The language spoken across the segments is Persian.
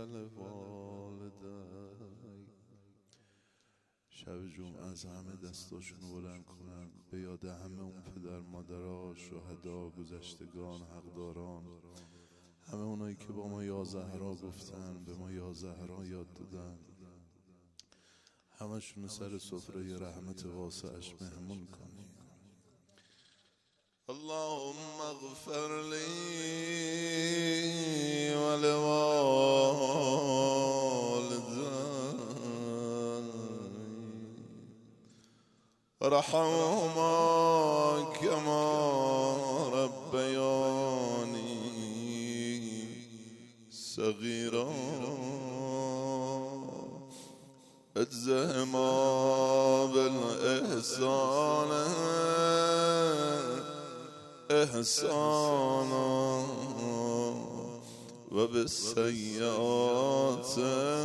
ولوالدی. شب جمعه از همه دستاشونو بلند کنن به یاد همه اون پدر مادرها، شهدا، گذشتگان، حقداران، همه اونایی که با ما یا زهرا گفتن، به ما یا زهرا یاد دادن، همشونو سر سفره رحمت واسعش مهمون کنی. اللهم اغفر لی ولوالدی ارحمهما كما ربياني صغيرا اجزهما بالإحسان إحسانا وبالسيئات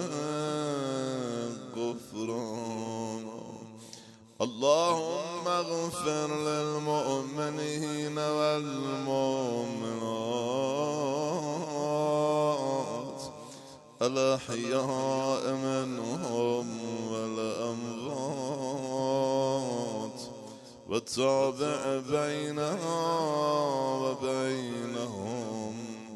غفرانا. اللهم اغفر للمؤمنين والمؤمنات الأحياء منهم والأموات وتابع بيننا وبينهم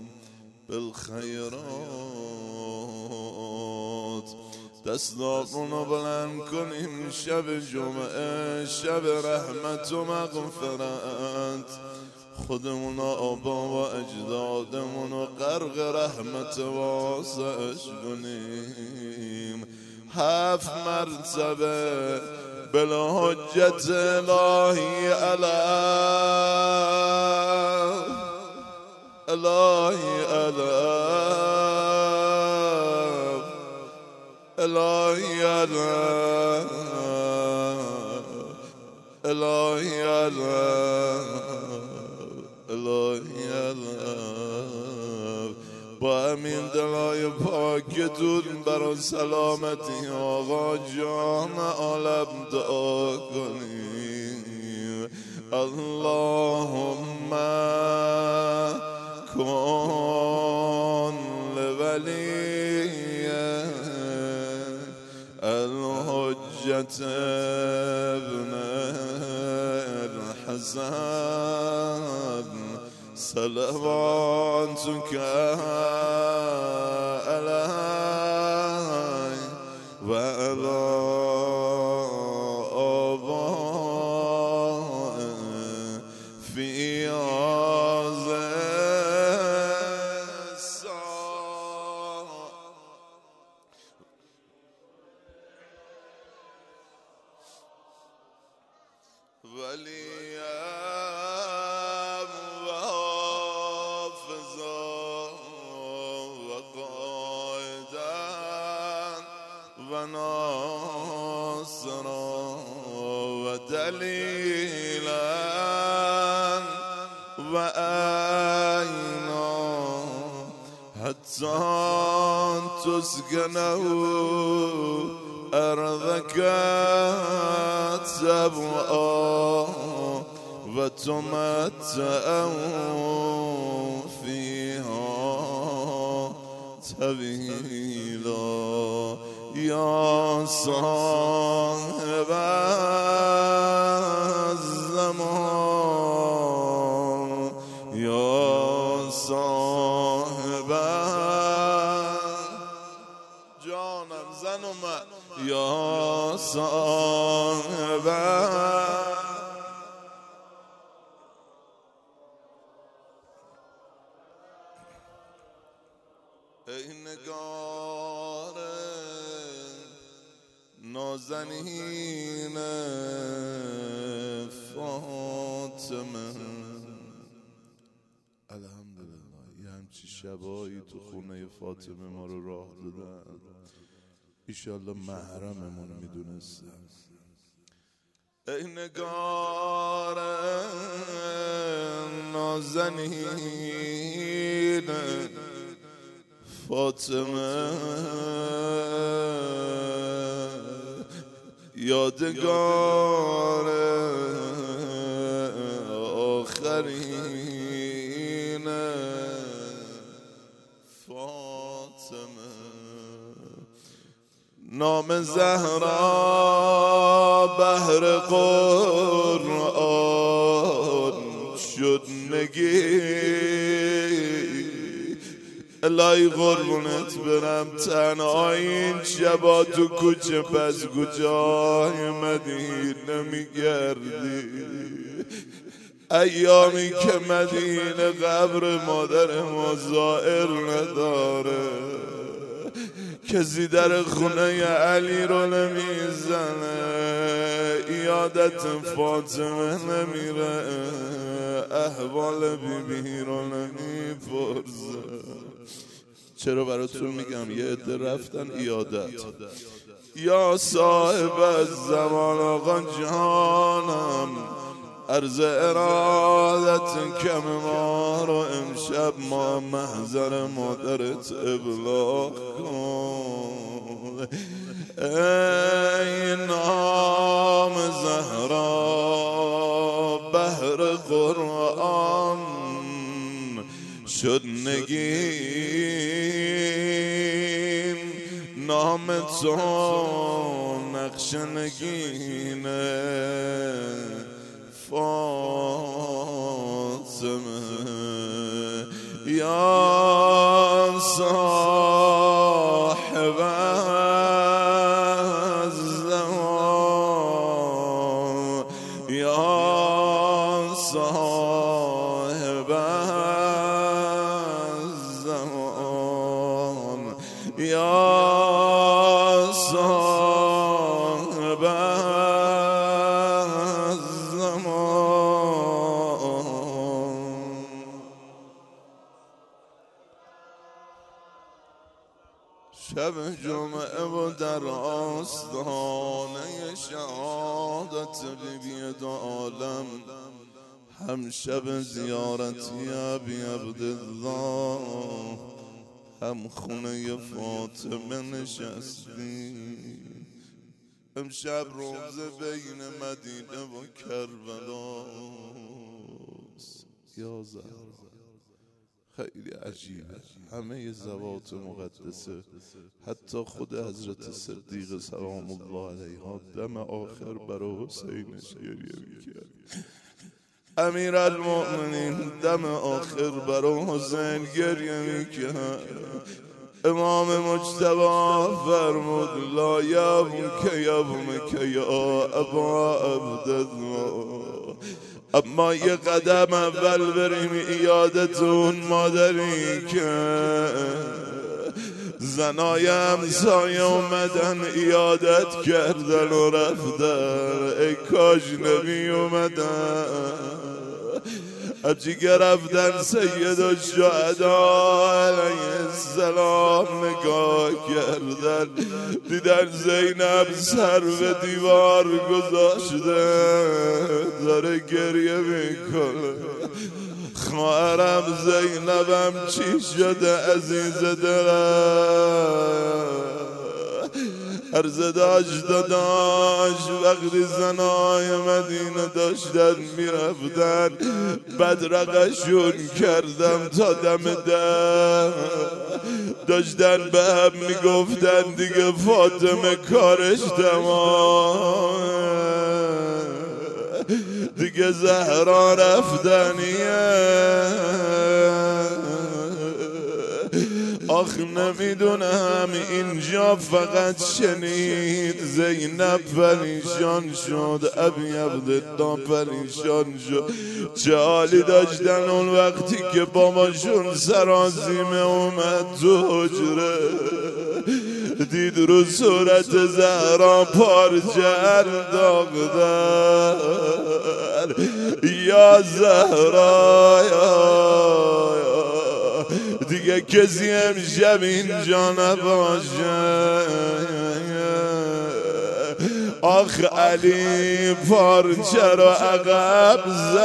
بالخيرات. دستارونو بلند کنیم شب جمعه، شب رحمت و مغفرت. خودمون آبا و اجدادمون غرق رحمت واسعش کنیم. 7 مرتبه بلا حجت الهی الهی الهی الهی با همین دلای پاکتون برای سلامتی آقا جان عالم دعا کنیم. اللهم کن لولی الحجة ابن الحسن صلواتك عليه وعلى آبائه في هذا الساعة. وليا وحافظا وقائدا وناصرا ودليلا وأعينا حتى تسكنه أرضك تبعا وتمتعه فيها طويلا. يا صاحب الزمان يا صاحب جانم زنم يا صاحب ای نگار نازنین فاطمه. الحمدلله یه همچی شبایی تو خونه فاطمه ما رو راه دادن. ایشالله محرممون میدونستن. ای نگار نازنین فاطمه یادگار آخرین فاطمه. نام زهرا بهر قرآن شد نگی. الهی قربونت برم تنها این شبا تو کوچه پس کوچه‌های مدینه میگردی، ایامی که مدینه قبر مادر ما زائر نداره، کسی در خونه علی رو نمیزنه، عیادت فاطمه نمیره، احوال بیبی رو نمیپرسه. چرا براتون میگم یه عده رفتن عیادت. یا صاحب الزمان آقا جانم، عرض ارادت کم ما رو امشب ما محضر مادرت ابلاغ کن. ای نام زهرا بهر قرآن شد نگین، نام تو نقش نگینه فاطمه. یا صاحب الزمان، یا صاحب الزمان، یا صاحب شب جمعه و در آستانه شهادت بیبی دو عالم، هم شب زیارتی ابی عبدالله، هم خونه فاطمه نشستی. امشب روزه بین مدینه و کربلاست. یا زهرا خیلی عجیبه، همه ذوات مقدسه، حتی خود حضرت صدیق سلام الله علیها دم آخر برای حسینش گریه میکرد. امیر المؤمنین دم آخر برای حسین گریه میکرد. امام مجتبی فرمود لا یبک یبک یا ابا عبدالله، اما یه قدم اول بریم عیادت اون مادری که زنای همسایه اومدن عیادت کردن و رفتن. ای کاش نبی اومدن، هرچی که رفتن سید الشهدا علیه السلام نگاه کردن، دیدن زینب سر به دیوار گذاشته داره گریه میکنه. خواهرم زینبم چی شده عزیز دلم؟ عرض داشت وقتی زنای مدینه داشتن میرفتن بدرقشون کردم تا دم در، داشتن به هم میگفتن دیگه فاطمه کارش تمام، دیگه زهرا رفتنیه. آخ نمیدونم اینجا فقط شنید زینب پریشان شد، ابی عبدالله پریشان شد. چه حالی داشتن اون وقتی که باباشون سرازیمه اومد تو حجره، دید رو صورت زهرا پارچه انداختن. یا زهرا دیگه کسی امشب اینجا نباشه. آخ علی پارچه رو عقب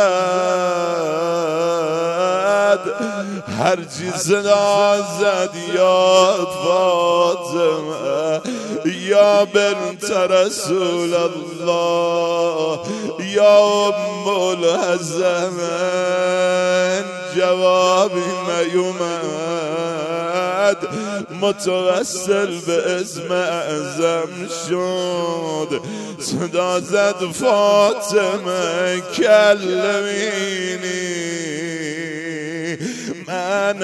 زد، هرچی صدا زد یا فاطمه یا بنت رسول الله یا ام الحسن جوابی نیومد، متوسل به اسم اعظم شد، صدا زد فاطمه کلمینی، من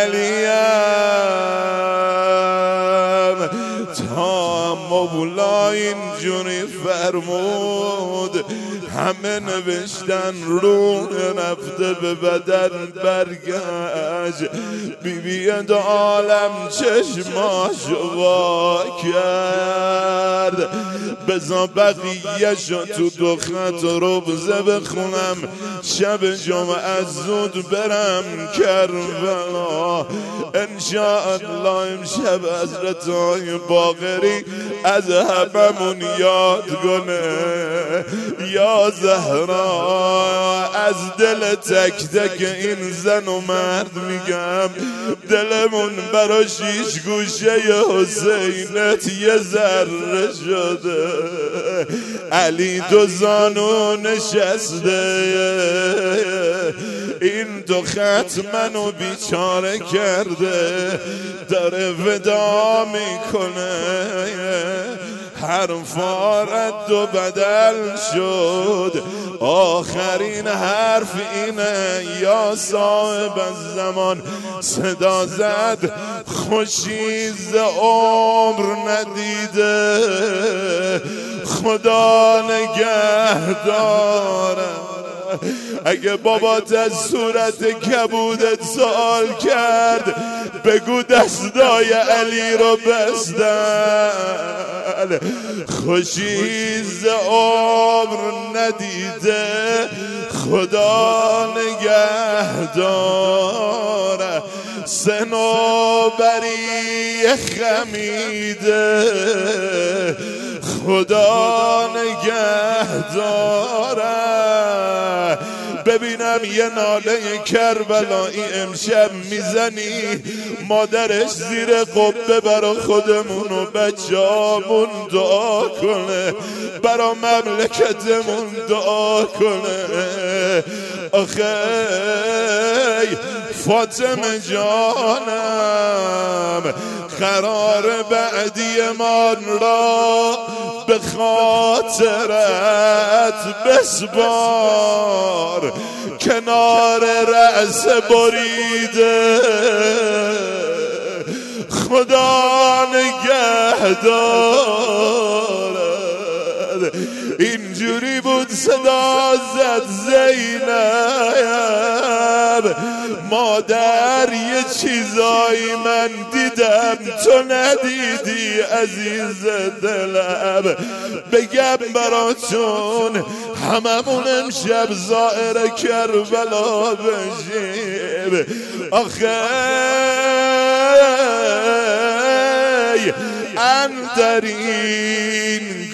علیم. تا مولا اینجوری فرمود همه نوشتن روح رفته به بدن برگشت. بیبی دو عالم چشماشو وا کرد. بزا بقیه‌شو تو دو خط روزه بخونم، شب جمعه زود برم کربلا. انشاءالله امشب حضرت های باقری از هممون یاد کنه. یا زهرا، از دل تک تک این زن و مرد میگم، دلمون برا شیش گوشه حسینت یه ذره شده. علی دو زانو نشسته، این دو خط منو بیچاره کرده، داره ودا میکنه. حرفا رد و بدل شد، آخرین حرف اینه یا صاحب الزمان. صدا زد خوشیز عمر ندیده، خدا نگه داره. اگه بابات از صورت کبودت سوال کرد، بگو دستای علی رو بستن. خوشیز عمر ندیده، خدا نگه داره. صنوبری خمیده، خدا نگه داره. ببینم یه ناله کربلایی امشب میزنی، مادرش زیر قبه برا خودمون و بچه‌مون دعا کنه، برا مملکتمون دعا کنه. آخه فاطمه جانم، قرار بعدی من را به خاطرت بسپار، کنار رأس بریده، خدا نگه دارد. اینجوری بود صدا زد زینب، مادر یه چیزایی من دیدم تو ندیدی عزیز دلم. بگم براتون هممون امشب زائر کربلا بشیم. آخه اندرین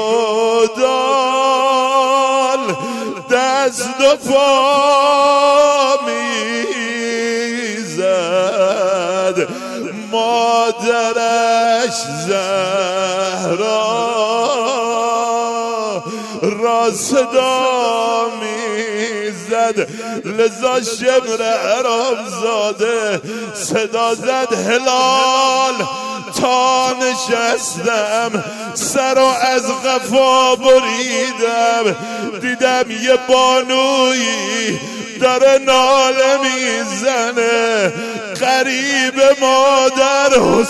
گودال دست و پا میزد، مادرش زهرا را صدا میزد. لذا شمر عرب زاده صدا زد هلال، تا نشستم سر از قفا بریدم، دیدم یه بانویی داره ناله میزنه، قریب مادر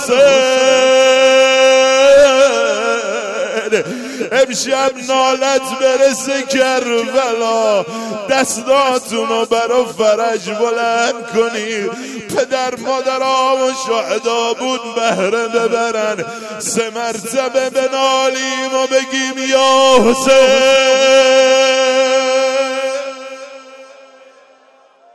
حسین. امشب نالت برسه کربلا، دستاتونو برا فرج بلند کنی. پدر مادرها و شهدا بود بهره ببرن، 3 مرتبه بنالیم و بگیم یا حسین.